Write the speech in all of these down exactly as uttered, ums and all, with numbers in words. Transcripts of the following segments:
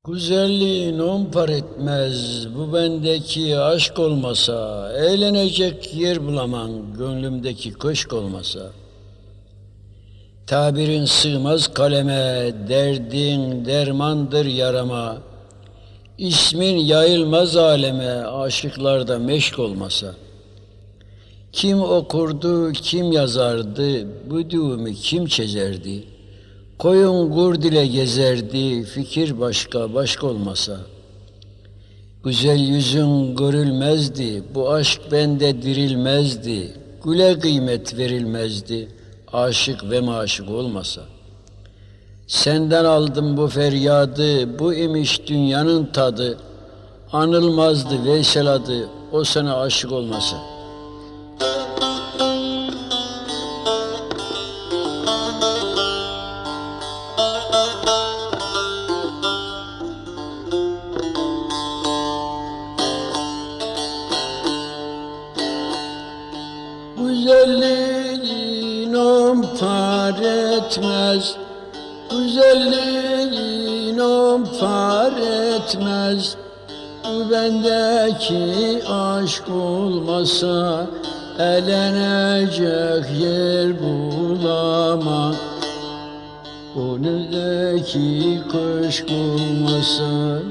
Güzelliğin on par etmez, bu bendeki aşk olmasa, eğlenecek yer bulamam, gönlümdeki köşk olmasa. Tabirin sığmaz kaleme, derdin dermandır yarama. İsmin yayılmaz aleme, aşıklarda meşk olmasa. Kim okurdu, kim yazardı, bu düğümü kim çizerdi? Koyun gur dile gezerdi, fikir başka, başka olmasa. Güzel yüzün görülmezdi, bu aşk bende dirilmezdi. Güle kıymet verilmezdi, aşık ve maşık olmasa. Senden aldım bu feryadı, bu imiş dünyanın tadı. Anılmazdı Veysel adı, o sana aşık olmasa. Güzelliğin on par etmez, güzelliğin on par etmez. Bu bendeki aşk olmasa, elenecek yer bulamam. Gönüldeki köşk olmasa,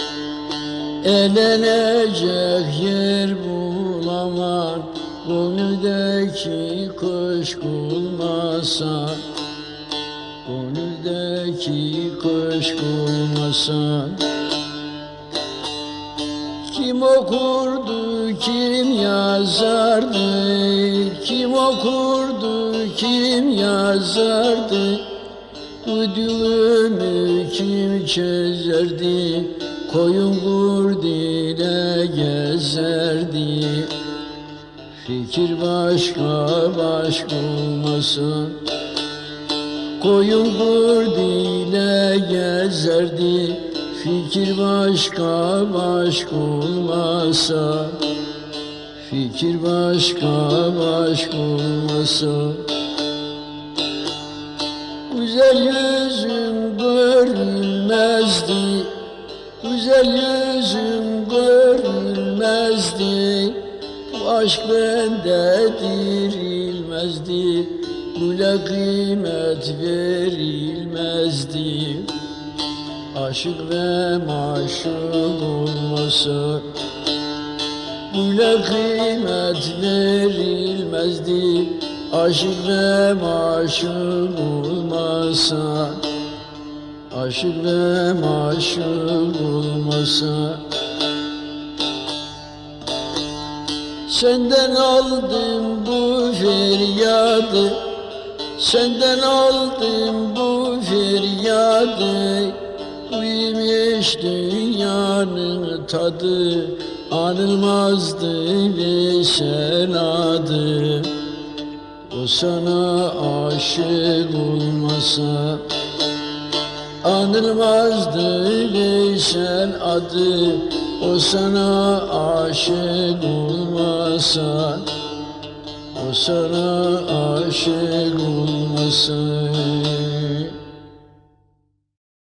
elenecek yer bulamam. Gönüldeki köşk olmasa, gönüldeki köşk olmasa. Kim okurdu, kim yazardı, kim okurdu, kim yazardı? Bu düğümü kim çözerdi, koyun gur dile gezerdi. Fikir başka, başka olmasa, koyun gur dile gezerdi. Fikir başka, başka olmasa, fikir başka, başka olmasa. Güzel yüzün görülmezdi, güzel yüzün görülmezdi. Bu aşk bende dirilmezdi, güle kıymet verilmezdi. Aşık ve maşuk olmasa, güle kıymet verilmezdi. Aşık ve maşuk olmasa, aşık ve maşuk olmasa. Senden aldım bu feryadı, senden aldım bu feryadı. Bu imiş dünyanın tadı, anılmazdı Veysel adı. O sana aşık olmasa, anılmazdı Veysel adı. O sana aşık olmasa, o sana aşık olmasa.